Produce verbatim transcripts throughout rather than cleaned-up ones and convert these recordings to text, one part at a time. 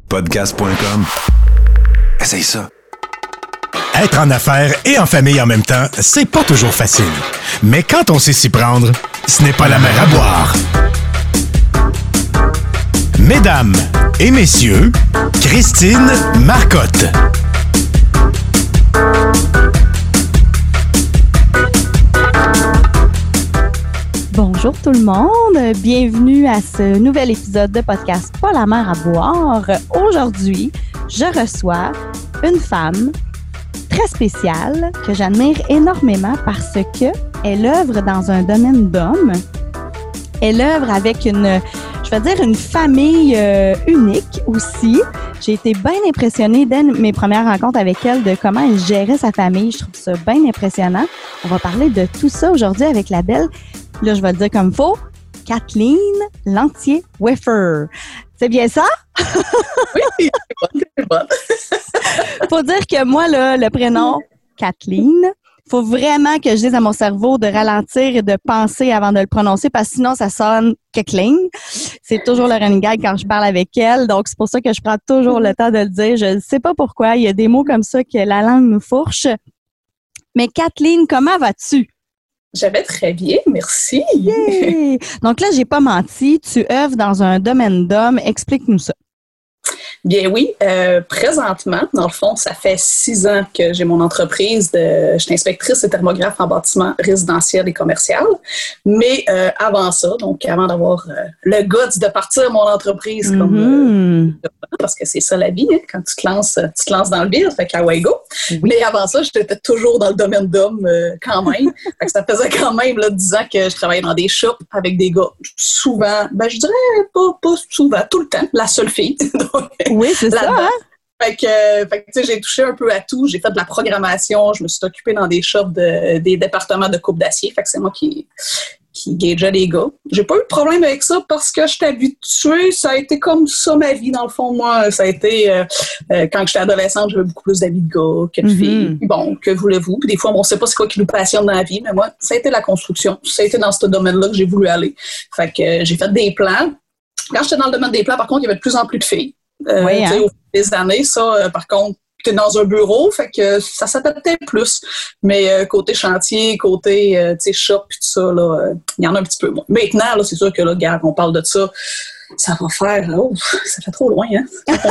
podcast point com. Essaye ça. Être en affaires et en famille en même temps, c'est pas toujours facile. Mais quand on sait s'y prendre, ce n'est pas la mer à boire. Mesdames et messieurs, Christine Marcotte. Bonjour tout le monde, bienvenue à ce nouvel épisode de podcast Pas la mer à boire. Aujourd'hui, je reçois une femme très spéciale que j'admire énormément parce qu'elle œuvre dans un domaine d'hommes. Elle œuvre avec une, je vais dire, une famille euh, unique aussi. J'ai été bien impressionnée dès mes premières rencontres avec elle de comment elle gérait sa famille. Je trouve ça bien impressionnant. On va parler de tout ça aujourd'hui avec la belle, là je vais le dire comme il faut, Kathleen Lantier-Weffer. C'est bien ça? Oui, c'est bon, c'est bon. Faut dire que moi, là, le prénom Kathleen, faut vraiment que je dise à mon cerveau de ralentir et de penser avant de le prononcer parce que sinon, ça sonne Kathleen. C'est toujours le running gag quand je parle avec elle. Donc, c'est pour ça que je prends toujours le temps de le dire. Je ne sais pas pourquoi. Il y a des mots comme ça que la langue nous fourche. Mais Kathleen, comment vas-tu? Je vais très bien, merci. Yeah! Donc là, j'ai pas menti. Tu œuvres dans un domaine d'hommes. Explique-nous ça. Bien oui, euh, présentement, dans le fond, ça fait six ans que j'ai mon entreprise. De, je suis inspectrice et thermographe en bâtiment résidentiel et commercial. Mais euh, avant ça, donc avant d'avoir euh, le guts de partir mon entreprise Mm-hmm. comme euh, parce que c'est ça la vie, hein, quand tu te lances, tu te lances dans le vide, fait qu'à go. Oui. Mais avant ça, j'étais toujours dans le domaine d'hommes euh, quand même. Fait que ça faisait quand même là, dix ans que je travaillais dans des shops avec des gars. Souvent, ben je dirais pas, pas souvent, tout le temps, la seule fille. Donc, Oui, c'est ça, hein? Fait que, fait que tu sais, j'ai touché un peu à tout. J'ai fait de la programmation. Je me suis occupée dans des shops de, des départements de coupe d'acier. Fait que c'est moi qui, qui gageais les gars. J'ai pas eu de problème avec ça parce que je suis habituée. Ça a été comme ça ma vie, dans le fond. Moi, ça a été, euh, euh, quand j'étais adolescente, j'avais beaucoup plus d'amis de gars que de Mm-hmm. filles. Puis bon, que voulez-vous? Puis des fois, on sait pas c'est quoi qui nous passionne dans la vie, mais moi, ça a été la construction. Ça a été dans ce domaine-là que j'ai voulu aller. Fait que euh, j'ai fait des plans. Quand j'étais dans le domaine des plans, par contre, il y avait de plus en plus de filles. Euh, Oui, hein? Au fil des années, ça, euh, par contre, t'es dans un bureau, fait que ça s'adaptait plus. Mais euh, côté chantier, côté euh, shop, puis tout ça, là, il euh, y en a un petit peu moins. Maintenant, là, c'est sûr que là, gars, on parle de ça, ça va faire, oh, ça fait trop loin, hein?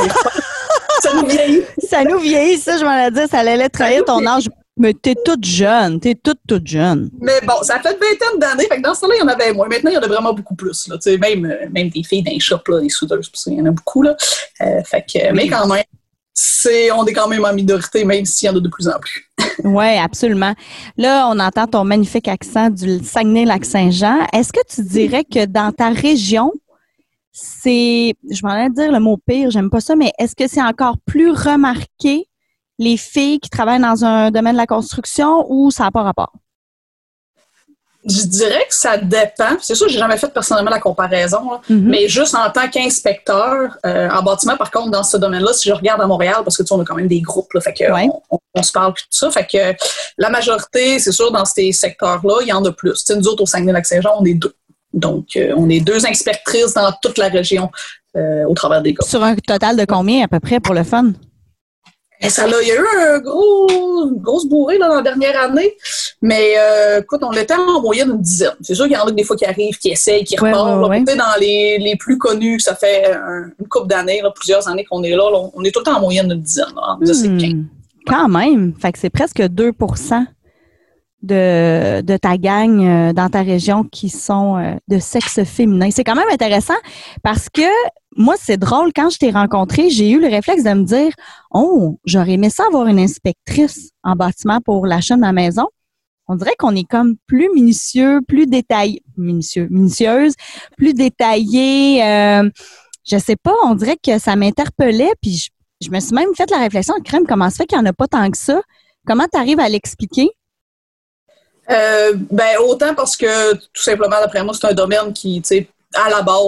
Ça nous vieillit. Ça nous vieillit, ça, je m'en ai dit, ça allait trahir ton âge. Mais t'es toute jeune, t'es toute, toute jeune. Mais bon, ça fait une vingtaine d'années, fait que dans ce temps-là, il y en avait moins. Maintenant, il y en a vraiment beaucoup plus, là. Tu sais, même, même des filles dans les shops, là, des soudeuses, il y en a beaucoup, là. Euh, fait que, oui. Mais quand même, c'est, on est quand même en minorité, même s'il y en a de plus en plus. Oui, absolument. Là, on entend ton magnifique accent du Saguenay-Lac-Saint-Jean. Est-ce que tu dirais que dans ta région, c'est, je m'en allais dire le mot pire, j'aime pas ça, mais est-ce que c'est encore plus remarqué les filles qui travaillent dans un domaine de la construction ou ça n'a pas rapport? Je dirais que ça dépend. C'est sûr, j'ai jamais fait personnellement la comparaison, là, mm-hmm. mais juste en tant qu'inspecteur euh, en bâtiment, par contre, dans ce domaine-là, si je regarde à Montréal, parce que tu sais, on a quand même des groupes, là, fait que ouais. on, on, on se parle tout ça, fait que la majorité, c'est sûr, dans ces secteurs-là, il y en a plus. Tu sais, nous autres, au Saguenay-Lac-Saint-Jean, on est deux. Donc, euh, on est deux inspectrices dans toute la région euh, au travers des gars. Sur un total de combien à peu près pour le fun? Et ça, là, il y a eu un gros, une grosse bourrée là, dans la dernière année, mais euh, écoute, on était en moyenne une dizaine. C'est sûr qu'il y en a des fois qui arrivent, qui essayent, qui ouais, repartent. Ouais, là, ouais. Dans les, les plus connus, ça fait un, une couple d'années, là, plusieurs années qu'on est là, là. On est tout le temps en moyenne d'une dizaine, là, entre dix et quinze. Quand même, fait que c'est presque deux pour cent de, de ta gang euh, dans ta région qui sont euh, de sexe féminin. C'est quand même intéressant parce que moi, c'est drôle, quand je t'ai rencontré, j'ai eu le réflexe de me dire « Oh, j'aurais aimé ça avoir une inspectrice en bâtiment pour l'achat de ma maison. » On dirait qu'on est comme plus minutieux, plus détaillé, minutieux, minutieuse, plus détaillé. Euh, je sais pas, on dirait que ça m'interpellait, puis je, je me suis même fait la réflexion, crème, comment ça fait qu'il n'y en a pas tant que ça? Comment tu arrives à l'expliquer? Euh, ben, autant parce que, tout simplement, d'après moi, c'est un domaine qui, tu sais, à la base,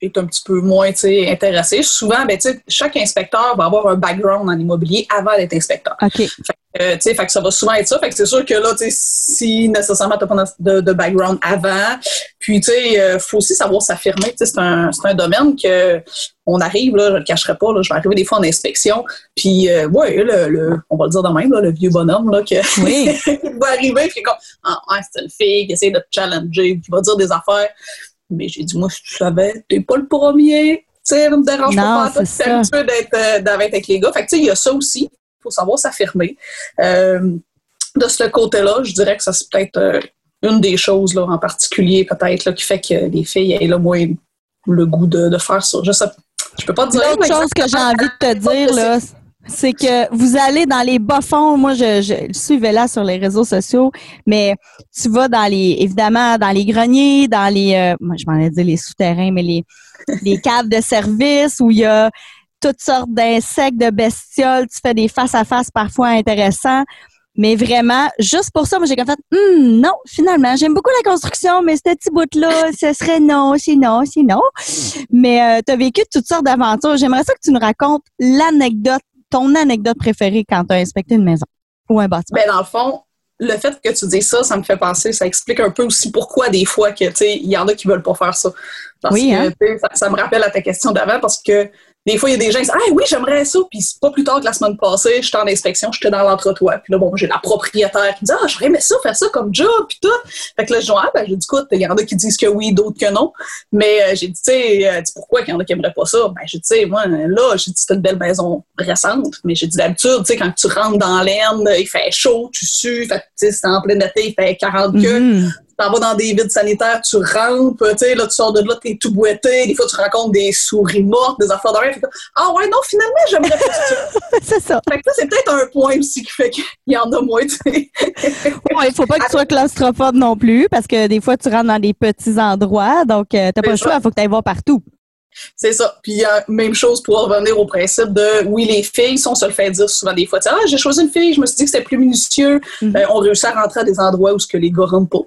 est un petit peu moins intéressé. Souvent, ben, chaque inspecteur va avoir un background en immobilier avant d'être inspecteur. OK. Fait que, euh, fait que ça va souvent être ça. Fait que c'est sûr que là, si nécessairement tu n'as pas de, de background avant, puis il euh, faut aussi savoir s'affirmer. C'est un, c'est un domaine que on arrive, là, je ne le cacherai pas, là, je vais arriver des fois en inspection, puis euh, ouais, le, le, on va le dire de même, là, le vieux bonhomme là, que, oui. qui va arriver, puis comme ah, ouais, c'est une fille qui essaie de te challenger, qui va dire des affaires. Mais j'ai dit, moi, si tu savais, t'es pas le premier. Tu sais, ça me dérange non, pas. Pas c'est habitué d'être, euh, d'être avec les gars. Fait que, tu sais, il y a ça aussi. Il faut savoir s'affirmer. Euh, de ce côté-là, je dirais que ça, c'est peut-être euh, une des choses, là, en particulier, peut-être, là, qui fait que les filles aient là, moins le goût de, de faire ça. Je sais, je peux pas te dire. L'autre chose que j'ai envie de te dire, là, c'est que vous allez dans les bas-fonds. Moi, je, je suivais là sur les réseaux sociaux, mais tu vas dans les, évidemment, dans les greniers, dans les, euh, moi, je m'en ai dit les souterrains, mais les, les caves de service où il y a toutes sortes d'insectes, de bestioles. Tu fais des face-à-face parfois intéressants. Mais vraiment, juste pour ça, moi, j'ai comme fait, hum, non, finalement, j'aime beaucoup la construction, mais ce petit bout-là, ce serait non, c'est non, c'est non. Mais euh, tu as vécu toutes sortes d'aventures. J'aimerais ça que tu nous racontes l'anecdote, ton anecdote préférée quand tu as inspecté une maison ou un bâtiment. Ben, dans le fond, le fait que tu dis ça, ça me fait penser, ça explique un peu aussi pourquoi des fois que, tu sais, il y en a qui veulent pas faire ça. Parce oui, que, hein? ça, ça me rappelle à ta question d'avant parce que des fois, il y a des gens qui disent « Ah oui, j'aimerais ça », puis c'est pas plus tard que la semaine passée, j'étais en inspection, j'étais dans l'entretoit, puis là, bon, j'ai la propriétaire qui dit « Ah, j'aurais aimé ça, faire ça comme job, puis tout ». Fait que là, je dis « Ah, ben, j'ai dit, écoute, il y en a qui disent que oui, d'autres que non », mais euh, j'ai dit, tu sais, euh, pourquoi qu'il y en a qui aimeraient pas ça? Ben, j'ai dit, tu sais, moi, là, j'ai dit, c'est une belle maison récente, mais j'ai dit, d'habitude, tu sais, quand tu rentres dans l'aine, il fait chaud, tu sues, fait tu sais, c'est en plein été, il fait quarante queues. Mm-hmm. Tu t'en vas dans des vides sanitaires, tu rampes, tu sais, là, tu sors de là, t'es tout boité, des fois, tu rencontres des souris mortes, des affaires de rien. Ah ouais, non, finalement, j'aimerais pas ça. C'est ça. Fait que ça, c'est peut-être un point aussi qui fait qu'il y en a moins, tu sais. Ouais, il faut pas que tu sois claustrophobe non plus, parce que des fois, tu rentres dans des petits endroits, donc euh, t'as pas le choix, il faut que tu ailles voir partout. C'est ça. Puis, euh, même chose pour revenir au principe de, oui, les filles, ça, on se le fait dire souvent des fois. Ah, j'ai choisi une fille, je me suis dit que c'était plus minutieux. Mm-hmm. Euh, on réussit à rentrer à des endroits où ce que les gars rentrent pas.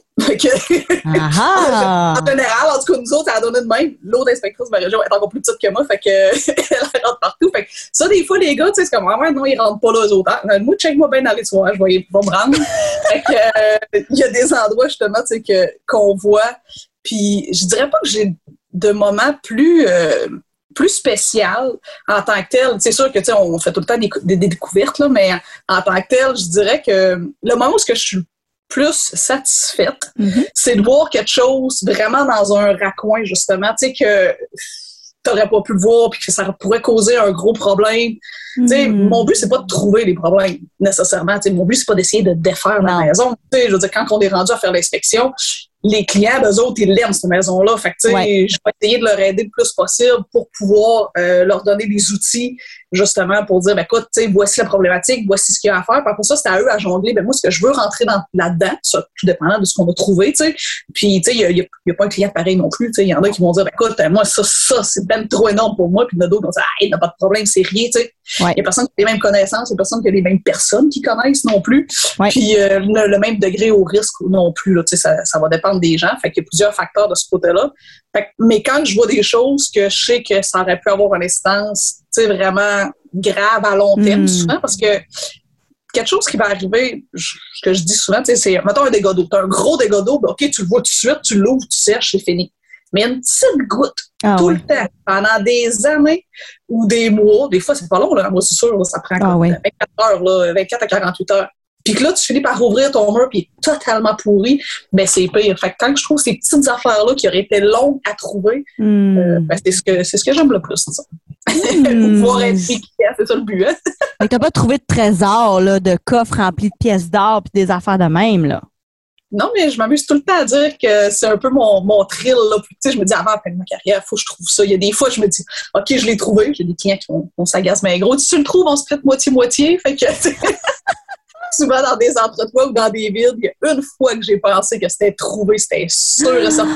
Ah. En général, en tout cas, nous autres, ça a donné de même. L'autre inspectrice de ma région est encore plus petite que moi, fait que elle rentre partout. Fait que ça, des fois, les gars, tu sais, c'est comme, ah ouais, non, ils rentrent pas là, eux autres. Hein? Moi, check-moi bien dans les soirs, je vais, vais me rendre. Fait que, il euh, y a des endroits, justement, tu sais, que, qu'on voit. Puis, je dirais pas que j'ai de moments plus euh, plus spécial en tant que tel. C'est sûr que tu sais, on fait tout le temps des, des, des découvertes, là, mais en tant que tel, je dirais que le moment où je suis plus satisfaite, mm-hmm. c'est de voir quelque chose vraiment dans un raccoin, justement, tu sais, que t'aurais pas pu le voir puis que ça pourrait causer un gros problème. Mm-hmm. Mon but, c'est pas de trouver les problèmes, nécessairement. T'sais, mon but, c'est pas d'essayer de défaire la maison. T'sais, je veux dire, quand on est rendu à faire l'inspection, les clients, eux autres, ils l'aiment, cette maison-là. Fait que, ouais. Je vais essayer de leur aider le plus possible pour pouvoir euh, leur donner des outils, justement, pour dire, ben, écoute, voici la problématique, voici ce qu'il y a à faire. Puis après ça, c'est à eux à jongler. Ben, moi, ce que je veux rentrer dans, là-dedans, ça, tout dépendant de ce qu'on va trouver, tu sais. Puis, tu sais, il n'y a, a, a pas un client pareil non plus. Il y en a qui vont dire, ben, écoute, moi, ça, ça, c'est ben trop énorme pour moi. Puis, il y en a d'autres qui vont dire, ah, il n'y a pas de problème, c'est rien, tu sais. Il ouais. y a personne qui a les mêmes connaissances, il y a personne qui a les mêmes personnes qui connaissent non plus. Ouais. Puis, euh, le, le même degré au risque non plus, là, tu sais, ça, ça va dépendre des gens. Fait qu'il y a plusieurs facteurs de ce côté-là. Fait que, mais quand je vois des choses que je sais que ça aurait pu avoir une instance, tu sais, vraiment grave à long terme, mmh. souvent, parce que quelque chose qui va arriver, je, ce que je dis souvent, tu sais, c'est, mettons un dégât d'eau. T'as un gros dégât d'eau, ben, OK, tu le vois tout de suite, tu l'ouvres, tu sèches, c'est fini. Mais une petite goutte, ah, tout ouais. le temps, pendant des années ou des mois, des fois, c'est pas long, là, moi, c'est sûr, là, ça prend ah, ouais. vingt-quatre heures, là, vingt-quatre à quarante-huit heures. Puis que là, tu finis par ouvrir ton mur puis il est totalement pourri, ben c'est pire. Fait que quand je trouve ces petites affaires-là qui auraient été longues à trouver, mm. euh, ben c'est ce que c'est ce que j'aime le plus, ça. Mm. Pouvoir être efficace, c'est ça le but. Hein? Mais t'as pas trouvé de trésor, là, de coffres remplis de pièces d'or puis des affaires de même, là? Non, mais je m'amuse tout le temps à dire que c'est un peu mon, mon thrill, là. Puis, tu sais, je me dis, avant la fin de ma carrière, il faut que je trouve ça. Il y a des fois, je me dis, OK, je l'ai trouvé. J'ai des clients qui vont, vont s'agacer, mais gros, si tu le trouves, on se prête moitié-moitié. Fait que, souvent dans des entretoits ou dans des vides, il y a une fois que j'ai pensé que c'était trouvé, c'était sûr et certain.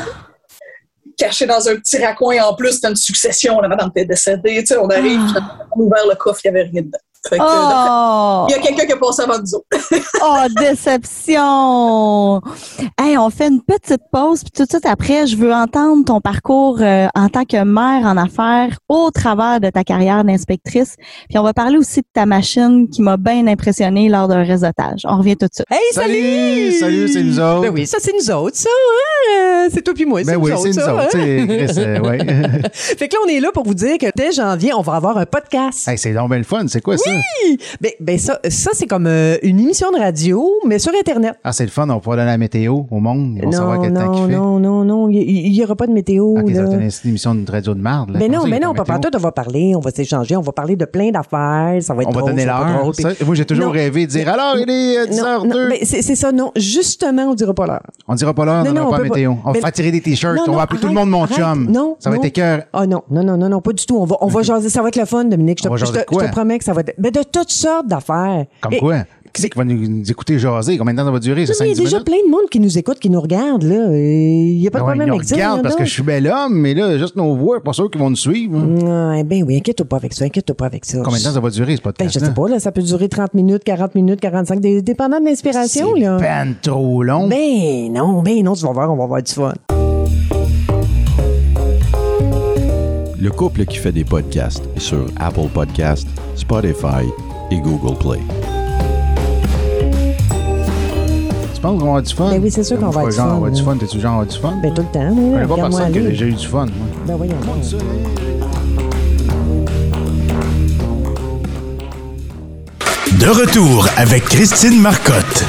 Caché dans un petit raccoin en plus, c'était une succession, la madame était décédée, tu sais, on arrive, on a ouvert le coffre, il n'y avait rien dedans. Fait que, Oh! il y a quelqu'un qui a passé avant nous autres. Oh, déception! Hey, on fait une petite pause, puis tout de suite après, je veux entendre ton parcours euh, en tant que mère en affaires au travers de ta carrière d'inspectrice. Puis on va parler aussi de ta machine qui m'a bien impressionnée lors d'un réseautage. On revient tout de suite. Hey, salut! Salut! Salut, c'est nous autres. Ben oui, ça, c'est nous autres, ça. Hein? C'est toi puis moi, c'est Ben nous oui, autres, c'est nous ça, autres. hein? C'est Chris, euh, ouais. Fait que là, on est là pour vous dire que dès janvier, on va avoir un podcast. Hey, c'est donc bien le fun. C'est quoi ça? Ben, ben ça, ça c'est comme euh, une émission de radio, mais sur Internet. Ah, c'est le fun. On va pouvoir donner la météo au monde. Ils vont savoir Non, quel temps qu'il non, fait. non, non, non, il n'y aura pas de météo. Ok, ça là. va être une émission de radio de marde. Là. Ben Comment non, ça, il y mais a non, pas pas de météo? partout, on va parler, on va s'échanger, on va parler de plein d'affaires, ça va être On va drôle, donner ça va être l'heure. drôle, puis- Ça, Moi, j'ai toujours Non. rêvé de dire alors, il est euh, dix heures Non, deux. non, mais c'est c'est ça, non. Justement, on dira pas l'heure. On dira pas l'heure, on Non, dira non, pas on la peut pas. météo. On va Mais- faire tirer des t-shirts. Non, On non, va appeler tout le arrête, monde mon arrête. chum. Non, Ça va non. être écœur. Ah non, non, non, non, non, pas du tout. On va, on va jaser, ça va être le fun, Dominique. Je te, On va je jaser te, de quoi? je te promets que ça va être. Ben, de toutes sortes d'affaires. Comme Et- quoi? Qui c'est qui va nous, nous écouter jaser? Combien de temps ça va durer? C'est Non, mais cinq il y dix a déjà minutes? plein de monde qui nous écoute, qui nous regarde, là. Il n'y a pas de Ben ouais, problème ils nous avec ça. regardent là, parce non. que je suis bel homme, mais là, juste nos voix, pas sûr qu'ils vont nous suivre. hein. Ouais, ben oui, inquiète-toi pas avec ça, inquiète-toi pas avec ça. Combien de temps ça va durer, ce Ben, podcast? je sais pas, là, ça peut durer trente minutes, quarante minutes, quarante-cinq, dé- dépendant de l'inspiration, là. C'est ben trop long. Ben non, ben non, tu vas voir, on va avoir du fun. Le couple qui fait des podcasts est sur Apple Podcasts, Spotify et Google Play. Tu penses qu'on va avoir du fun? Ben oui, c'est sûr qu'on va avoir du genre, fun, On va avoir du là. fun. T'es-tu genre, on va avoir du fun? Ben tout le temps, là. Je connais pas Regarde-moi personne qui a aller. déjà eu du fun. moi. Ben voyons donc. De retour avec Christine Marcotte.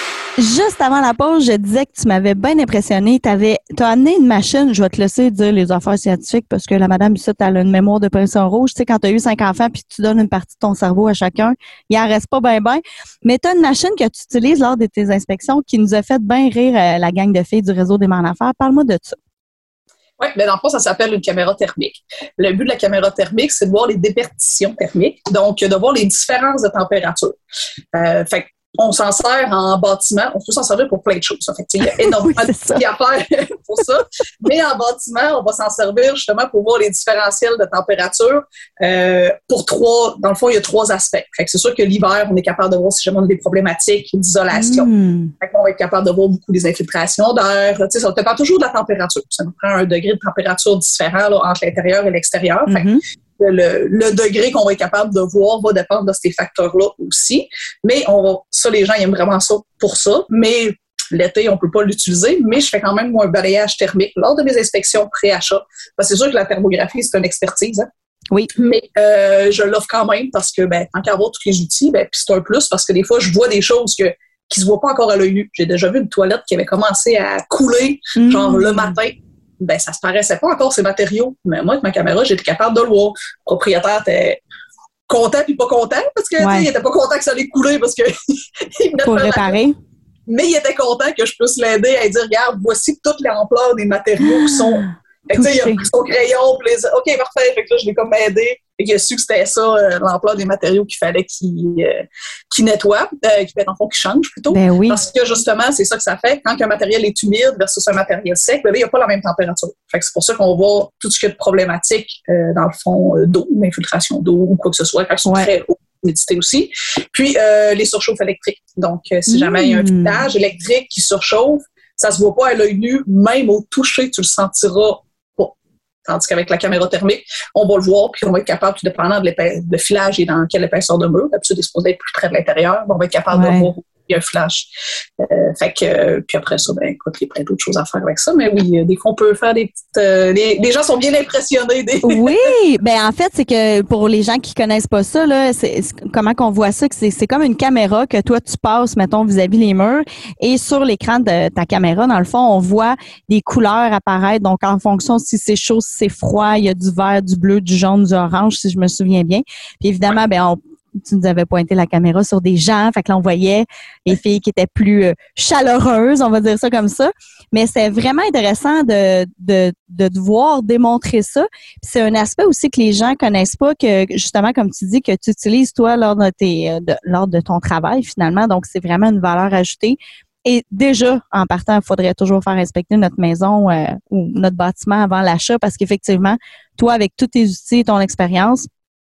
Juste avant la pause, je disais que tu m'avais bien impressionné. Tu as amené une machine, je vais te laisser dire les affaires scientifiques parce que la madame ici, elle a une mémoire de pression rouge. Tu sais, quand tu as eu cinq enfants puis tu donnes une partie de ton cerveau à chacun, il en reste pas bien, bien. Mais tu as une machine que tu utilises lors de tes inspections qui nous a fait bien rire euh, la gang de filles du réseau des mères en affaires. Parle-moi de ça. Oui, mais dans le fond, ça s'appelle une caméra thermique. Le but de la caméra thermique, c'est de voir les déperditions thermiques, donc de voir les différences de température. Euh, fait que on s'en sert en bâtiment, on peut s'en servir pour plein de choses. Fait que, il y a énormément Oui, de c'est ça. petits affaires pour ça. Mais en bâtiment, on va s'en servir justement pour voir les différentiels de température. Euh, pour trois, dans le fond, il y a trois aspects. Fait que c'est sûr que l'hiver, on est capable de voir si jamais on a des problématiques d'isolation. Mmh. Fait qu'on va être capable de voir beaucoup des infiltrations d'air. Tu sais, ça dépend toujours de la température. Ça nous prend un degré de température différent là, entre l'intérieur et l'extérieur. Fait que Mhm. le, le degré qu'on va être capable de voir va dépendre de ces facteurs-là aussi. Mais on va, ça, les gens ils aiment vraiment ça pour ça. Mais l'été, on peut pas l'utiliser. Mais je fais quand même un balayage thermique lors de mes inspections pré-achat. Parce que c'est sûr que la thermographie, c'est une expertise. Hein? Oui. Mais euh, je l'offre quand même parce que, ben, tant qu'à avoir tous les outils, ben, puis c'est un plus parce que des fois, je vois des choses que qui se voient pas encore à l'œil nu. J'ai déjà vu une toilette qui avait commencé à couler, Mmh. genre le matin. Ben, ça se paraissait pas encore ces matériaux. Mais moi, avec ma caméra, j'étais capable de le voir. Le propriétaire était content puis pas content parce que, Ouais. tu sais, il était pas content que ça allait couler parce que il venait de Pour faire la- réparer. Mais il était content que je puisse l'aider à dire, regarde, voici toute l'ampleur des matériaux qui sont. Fait que, tu sais, il a Touché. pris son crayon, puis les... OK, parfait. Fait que là, je l'ai comme aidé. Fait qu'il a su que c'était ça, euh, l'ampleur des matériaux qu'il fallait qu'il euh, qu'il nettoie, euh, qu'il fait, dans le fond, qu'il change plutôt. Ben oui. Parce que justement, c'est ça que ça fait. Quand un matériel est humide versus un matériel sec, ben là, il n'y a pas la même température. Fait que c'est pour ça qu'on va voir tout ce qui est de problématique euh, dans le fond euh, d'eau, d'infiltration d'eau ou quoi que ce soit, quand ils sont Ouais. très hauts, humidité aussi. Puis euh, les surchauffes électriques. Donc, euh, si jamais il y a un Mmh. filage électrique qui surchauffe, ça se voit pas à l'œil nu, même au toucher, tu le sentiras pas. Tandis qu'avec la caméra thermique, on va le voir, puis on va être capable, tout dépendant de l'épaisseur de filage et dans quelle épaisseur de mur, d'habitude, il est supposé être plus près de l'intérieur, on va être capable Ouais. de voir il y a un flash. Euh, fait que, euh, puis après ça, ben, écoute, il y a plein d'autres choses à faire avec ça, mais oui, euh, des fois, on peut faire des petites... Euh, les, les gens sont bien impressionnés. Des... Oui, ben en fait, c'est que pour les gens qui connaissent pas ça, là, c'est, c'est- comment qu'on voit ça, que c'est, c'est comme une caméra que toi, tu passes, mettons, vis-à-vis les murs, et sur l'écran de ta caméra, dans le fond, on voit des couleurs apparaître, donc en fonction si c'est chaud, si c'est froid, il y a du vert, du bleu, du jaune, du orange, si je me souviens bien. Puis évidemment, ben on tu nous avais pointé la caméra sur des gens, fait que là, on voyait les filles qui étaient plus euh, chaleureuses, on va dire ça comme ça. Mais c'est vraiment intéressant de, de, de devoir démontrer ça. Puis c'est un aspect aussi que les gens connaissent pas, que justement, comme tu dis, que tu utilises toi lors de, tes, euh, de, lors de ton travail finalement. Donc, c'est vraiment une valeur ajoutée. Et déjà, en partant, il faudrait toujours faire inspecter notre maison euh, ou notre bâtiment avant l'achat parce qu'effectivement, toi, avec tous tes outils et ton expérience,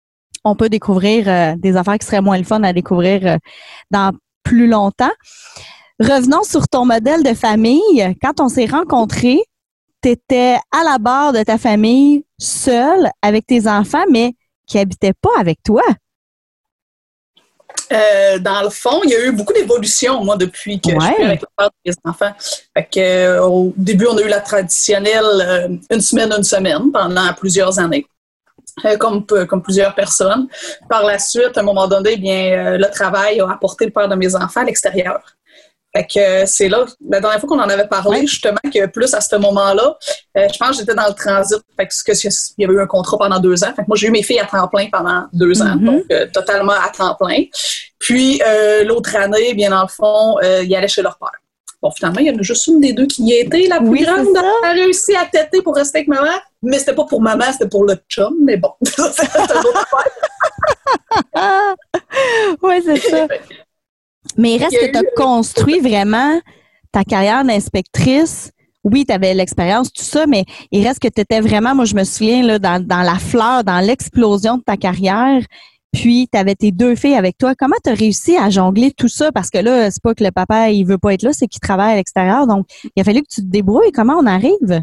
on peut découvrir euh, des affaires qui seraient moins le fun à découvrir euh, dans plus longtemps. Revenons sur ton modèle de famille. Quand on s'est rencontrés, tu étais à la barre de ta famille, seule, avec tes enfants, mais qui n'habitaient pas avec toi. Euh, dans le fond, il y a eu beaucoup d'évolution, moi, depuis que ouais. je suis avec le père de mes enfants. Fait que, euh, au début, on a eu la traditionnelle euh, une semaine, une semaine pendant plusieurs années. Euh, comme, comme plusieurs personnes. Par la suite, à un moment donné, bien, euh, le travail a apporté le père de mes enfants à l'extérieur. Fait que euh, c'est là, la dernière fois qu'on en avait parlé, ouais. justement, que plus à ce moment-là, euh, je pense que j'étais dans le transit. Fait que, que il y avait eu un contrat pendant deux ans. Fait que moi, j'ai eu mes filles à temps plein pendant deux mm-hmm. ans, donc euh, totalement à temps plein. Puis, euh, l'autre année, bien, dans le fond, euh, ils allaient chez leur père. Bon, finalement, il y en a juste une des deux qui y était. La plus oui, grande a réussi à têter pour rester avec maman. Mais c'était pas pour maman, c'était pour le chum. Mais bon, c'est une autre affaire. Oui, c'est ça. Mais il reste que tu as eu... construit vraiment ta carrière d'inspectrice. Oui, tu avais l'expérience, tout ça, mais il reste que tu étais vraiment, moi, je me souviens, là, dans, dans la fleur, dans l'explosion de ta carrière. Puis, tu avais tes deux filles avec toi. Comment tu as réussi à jongler tout ça? Parce que là, c'est pas que le papa, il veut pas être là, c'est qu'il travaille à l'extérieur. Donc, il a fallu que tu te débrouilles. Comment on arrive?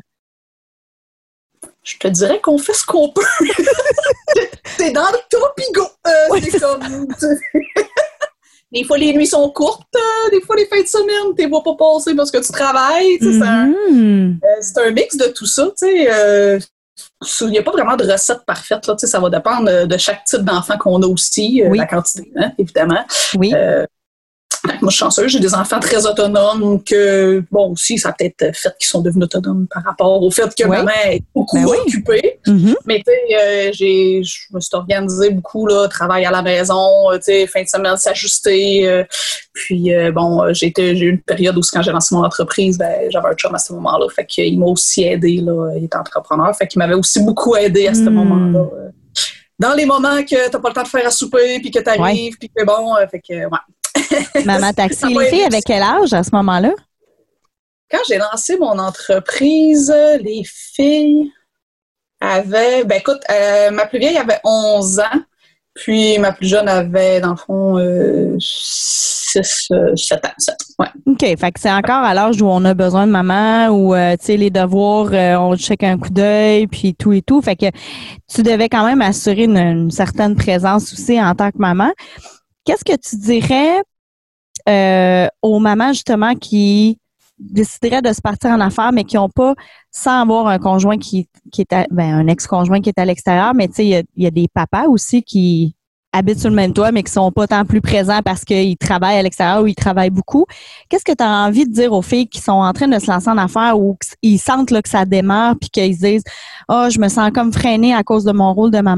Je te dirais qu'on fait ce qu'on peut. C'est dans le top, pis go! Euh, oui, c'est comme... Des fois, les nuits sont courtes. Euh, des fois, les fins de semaine, tu ne vois pas passer parce que tu travailles. Mm-hmm. C'est, un, euh, c'est un mix de tout ça. Euh, il n'y a pas vraiment de recette parfaite. Là, ça va dépendre de chaque type d'enfant qu'on a aussi, euh, oui. la quantité, hein, évidemment. Oui. Euh, moi, je suis chanceuse, j'ai des enfants très autonomes que, bon, aussi, ça a peut-être fait qu'ils sont devenus autonomes par rapport au fait que oui. maman est beaucoup ben occupée. Oui. Mm-hmm. Mais, tu sais, euh, j'ai, je me suis organisée beaucoup, là, travail à la maison, tu sais, fin de semaine, s'ajuster. Euh, puis, euh, bon, j'ai, été, j'ai eu une période où, quand j'ai lancé mon entreprise, ben, j'avais un chum à ce moment-là. Fait qu'il m'a aussi aidé, là, il était entrepreneur. Fait qu'il m'avait aussi beaucoup aidé à ce mm. moment-là. Euh, dans les moments que t'as pas le temps de faire à souper, puis que t'arrives, ouais. puis que bon, euh, fait que, ouais. Maman Taxi, les filles avec quel âge à ce moment-là? Quand j'ai lancé mon entreprise, les filles avaient... Ben écoute, euh, ma plus vieille avait onze ans, puis ma plus jeune avait, dans le fond, euh, six, sept ans. sept, ouais. OK, fait que c'est encore à l'âge où on a besoin de maman, où, euh, tu sais, les devoirs, euh, on check un coup d'œil, puis tout et tout. Fait que tu devais quand même assurer une, une certaine présence aussi en tant que maman. Qu'est-ce que tu dirais euh, aux mamans, justement, qui décideraient de se partir en affaires, mais qui n'ont pas, sans avoir un conjoint qui, qui est à, ben, un ex-conjoint qui est à l'extérieur, mais tu sais, il y a, y a des papas aussi qui habitent sur le même toit, mais qui sont pas tant plus présents parce qu'ils travaillent à l'extérieur ou ils travaillent beaucoup. Qu'est-ce que tu as envie de dire aux filles qui sont en train de se lancer en affaires ou qu'ils sentent là, que ça démarre puis qu'ils disent « Ah, oh, je me sens comme freinée à cause de mon rôle de maman ».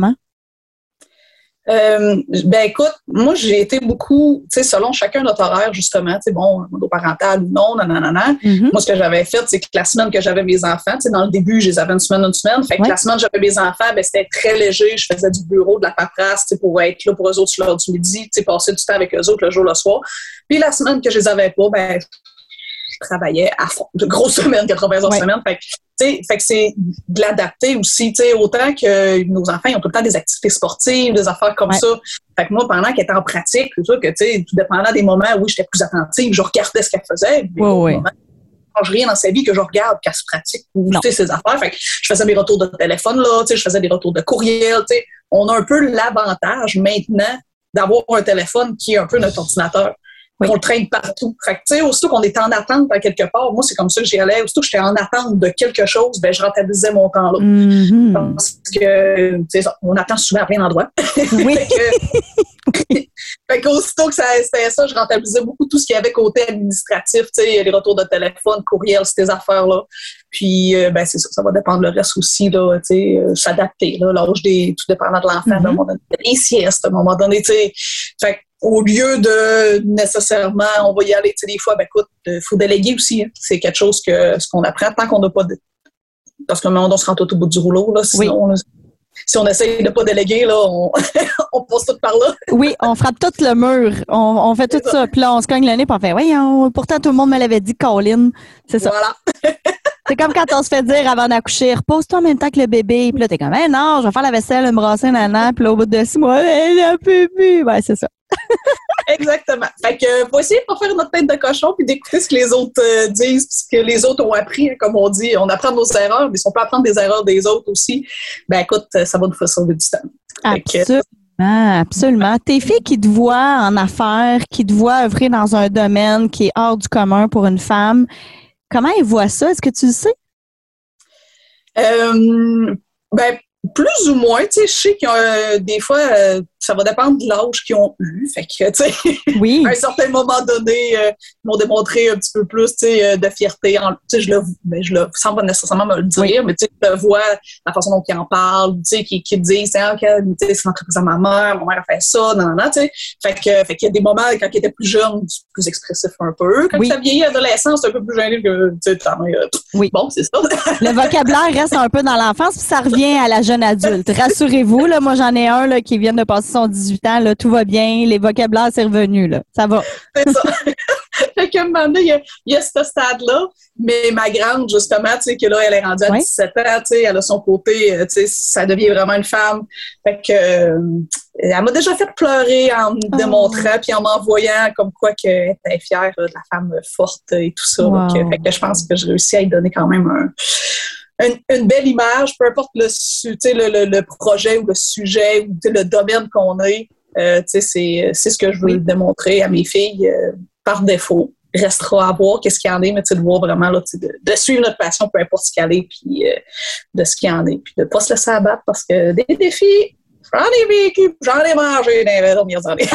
Euh, ben écoute, moi j'ai été beaucoup, tu sais, selon chacun notre horaire justement, tu sais, bon, monoparental ou non, nanana. Mm-hmm. Moi ce que j'avais fait, c'est que la semaine que j'avais mes enfants, tu sais, dans le début, je les avais une semaine, une semaine, fait que ouais. la semaine que j'avais mes enfants, ben c'était très léger, je faisais du bureau, de la paperasse, tu sais, pour être là pour eux autres sur l'heure du midi, tu sais, passer du temps avec eux autres le jour, le soir. Puis la semaine que je les avais pas, ben je travaillais à fond, de grosses semaines, quatre-vingts heures ouais. semaine, fait que T'sais, fait que c'est de l'adapter aussi, tu sais, autant que nos enfants ils ont tout le temps des activités sportives, des affaires comme ouais. ça. Fait que moi, pendant qu'elle était en pratique, c'est sûr que, tu sais, tout dépendant des moments où j'étais plus attentive, je regardais ce qu'elle faisait. Mais ouais, ouais. moments, je ne change rien dans sa vie que je regarde qu'elle se pratique ou, tu sais, ses affaires. Fait que je faisais mes retours de téléphone, là, tu sais, je faisais des retours de courriel, tu sais. On a un peu l'avantage maintenant d'avoir un téléphone qui est un peu notre ordinateur. Oui. On le traîne partout. Fait que, tu sais, aussitôt qu'on est en attente à quelque part, moi, c'est comme ça que j'y allais. Aussitôt que j'étais en attente de quelque chose, ben, je rentabilisais mon temps-là. Mm-hmm. Parce que, tu sais, on attend souvent à plein d'endroits. Oui. fait, que, fait qu'aussitôt que ça, c'était ça, je rentabilisais beaucoup tout ce qu'il y avait côté administratif, tu sais, les retours de téléphone, courriel, ces affaires-là. Puis, euh, ben, c'est ça, ça va dépendre le reste aussi, là, tu sais, euh, s'adapter, là, l'âge des, tout dépendant de l'enfant, mm-hmm. à un moment donné, les siestes, à un moment donné, tu sais. Fait au lieu de nécessairement, on va y aller, tu sais, des fois, ben écoute, il faut déléguer aussi. Hein. C'est quelque chose que ce qu'on apprend tant qu'on n'a pas de... Parce qu'à un moment donné, on se rend tout au bout du rouleau, là, sinon, oui. là, si on essaye de ne pas déléguer, là, on, on passe tout par là. Oui, on frappe tout le mur. On, on fait tout ça. ça. Puis là, on se cogne le nez, puis on fait, voyons, pourtant, tout le monde me l'avait dit, Colin. C'est ça. Voilà. C'est comme quand on se fait dire avant d'accoucher, repose-toi en même temps que le bébé. Puis là, t'es comme, eh non, je vais faire la vaisselle, me brasser un an. Puis là, au bout de six mois, elle a bébé. Ouais, c'est ça. Exactement. Fait que, faut essayer de pas faire notre tête de cochon puis d'écouter ce que les autres euh, disent, ce que les autres ont appris. Hein, comme on dit, on apprend nos erreurs, mais si on peut apprendre des erreurs des autres aussi, ben écoute, ça va nous faire sauver du temps. Absolument. Ah, absolument. Tes filles qui te voient en affaires, qui te voient œuvrer dans un domaine qui est hors du commun pour une femme, comment elles voient ça? Est-ce que tu le sais? Euh, ben, plus ou moins. Tu sais, je sais qu'il y a euh, des fois, euh, ça va dépendre de l'âge qu'ils ont eu. Fait que, tu sais, oui. à un certain moment donné, euh, ils m'ont démontré un petit peu plus, tu sais, de fierté. En, tu sais, je le, ben, je le, sans pas nécessairement me le dire, oui. mais tu sais, je le vois, la façon dont ils en parlent, tu sais, qui, qui disent, c'est l'entreprise à ma mère, ma mère a fait ça, non, non, non, tu sais. Fait que, fait qu'il y a des moments, quand ils étaient plus jeunes, plus expressifs un peu. Quand oui. ça vieillit adolescent, c'est un peu plus gêné que, tu sais, ta mère. Oui. Bon, c'est ça. Le vocabulaire reste un peu dans l'enfance, puis ça revient à la jeune adulte. Rassurez-vous, là, moi, j'en ai un, là, qui vient de passer son dix-huit ans, là, tout va bien, les vocabulaires, c'est revenu, là. Ça va. C'est ça. Fait qu'à un moment donné, il y a, il y a ce stade-là, mais ma grande, justement, tu sais, que là, elle est rendue à oui. dix-sept ans, tu sais, elle a son côté, tu sais, ça devient vraiment une femme. Fait que, euh, elle m'a déjà fait pleurer en me oh. démontrant, puis en m'envoyant comme quoi qu'elle était fière là, de la femme forte et tout ça. Wow. Donc, fait que je pense que je réussis à lui donner quand même un... Une, une belle image, peu importe le, le, le, le projet ou le sujet ou le domaine qu'on est, euh, c'est, c'est ce que je veux oui. démontrer à mes filles euh, par défaut. Restera à voir qu'est-ce qu'il y en est, mais de voir vraiment là, de, de suivre notre passion, peu importe ce qu'il y en est, puis euh, de ce qu'il y en est, puis de ne pas se laisser abattre parce que des défis, j'en ai vécu, j'en ai mangé dans les dernières années.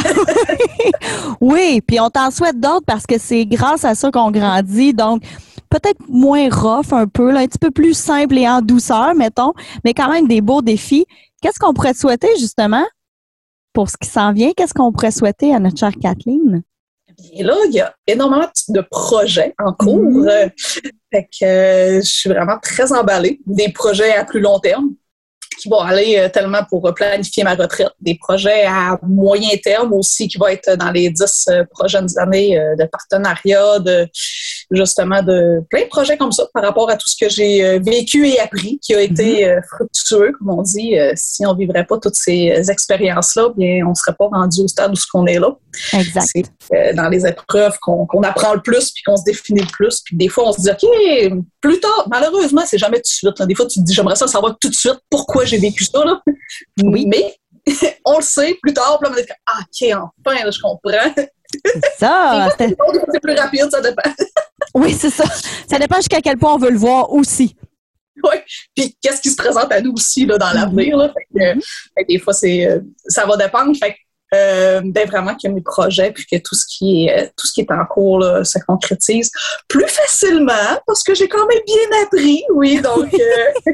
Oui, puis on t'en souhaite d'autres parce que c'est grâce à ça qu'on grandit, donc peut-être moins rough un peu, là, un petit peu plus simple et en douceur, mettons, mais quand même des beaux défis. Qu'est-ce qu'on pourrait te souhaiter, justement, pour ce qui s'en vient? Qu'est-ce qu'on pourrait souhaiter à notre chère Kathleen? Bien là, il y a énormément de projets en cours. Mmh. Fait que euh, je suis vraiment très emballée. Des projets à plus long terme qui vont aller euh, tellement pour planifier ma retraite. Des projets à moyen terme aussi qui vont être dans les dix euh, prochaines années euh, de partenariat, de justement de plein de projets comme ça par rapport à tout ce que j'ai euh, vécu et appris, qui a été euh, fructueux, comme on dit. Euh, si on vivrait pas toutes ces euh, expériences-là, bien, on serait pas rendu au stade où ce qu'on est là. Exact. C'est euh, dans les épreuves qu'on, qu'on apprend le plus puis qu'on se définit le plus. Puis des fois, on se dit, OK, plus tard, malheureusement, c'est jamais tout de suite. Là. Des fois, tu te dis, j'aimerais ça savoir tout de suite pourquoi j'ai vécu ça. Là. Oui. Mais on le sait plus tard. Puis là, on va dire, ah, OK, enfin, là, je comprends. C'est ça. Des fois, c'est, c'est plus rapide, ça dépend. Oui, c'est ça. Ça dépend jusqu'à quel point on veut le voir aussi. Oui. Puis qu'est-ce qui se présente à nous aussi là, dans l'avenir. Là. Fait que, mm-hmm. fait que des fois, c'est, euh, ça va dépendre. Fait que, euh, ben vraiment que mes projets puis que tout ce qui est, euh, tout ce qui est en cours là, se concrétise plus facilement parce que j'ai quand même bien appris. Oui, donc... Euh...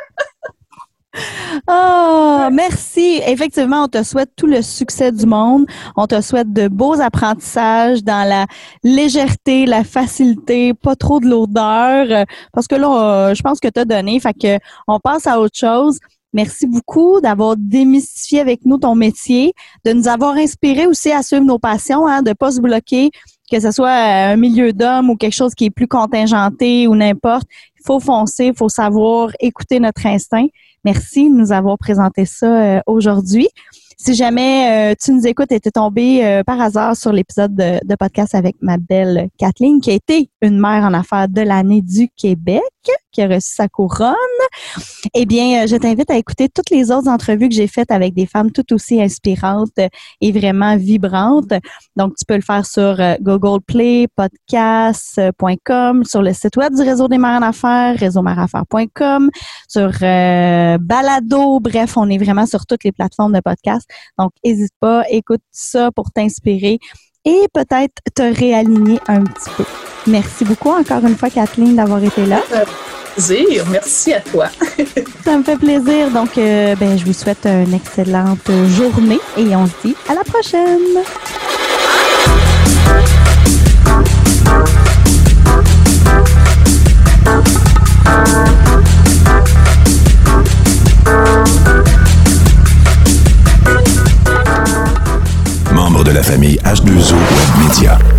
Oh, merci. Effectivement, on te souhaite tout le succès du monde. On te souhaite de beaux apprentissages dans la légèreté, la facilité, pas trop de lourdeur. Parce que là, je pense que tu as donné. Fait que on passe à autre chose. Merci beaucoup d'avoir démystifié avec nous ton métier, de nous avoir inspiré aussi à suivre nos passions, hein, de pas se bloquer, que ce soit un milieu d'hommes ou quelque chose qui est plus contingenté ou n'importe. Il faut foncer, il faut savoir écouter notre instinct. Merci de nous avoir présenté ça euh, aujourd'hui. Si jamais euh, tu nous écoutes et t'es tombé euh, par hasard sur l'épisode de, de podcast avec ma belle Kathleen, qui a été une mère en affaires de l'année du Québec, qui a reçu sa couronne, eh bien, euh, je t'invite à écouter toutes les autres entrevues que j'ai faites avec des femmes tout aussi inspirantes et vraiment vibrantes. Donc, tu peux le faire sur euh, Google Play, podcast point com, sur le site web du Réseau des mères en affaires, réseau mères affaires point com, sur euh, Balado. Bref, on est vraiment sur toutes les plateformes de podcast. Donc, n'hésite pas, écoute ça pour t'inspirer et peut-être te réaligner un petit peu. Merci beaucoup encore une fois, Kathleen, d'avoir été là. Ça me fait plaisir. Merci à toi. Ça me fait plaisir. Donc, euh, ben, je vous souhaite une excellente journée et on se dit à la prochaine. Membre de la famille H deux O Média.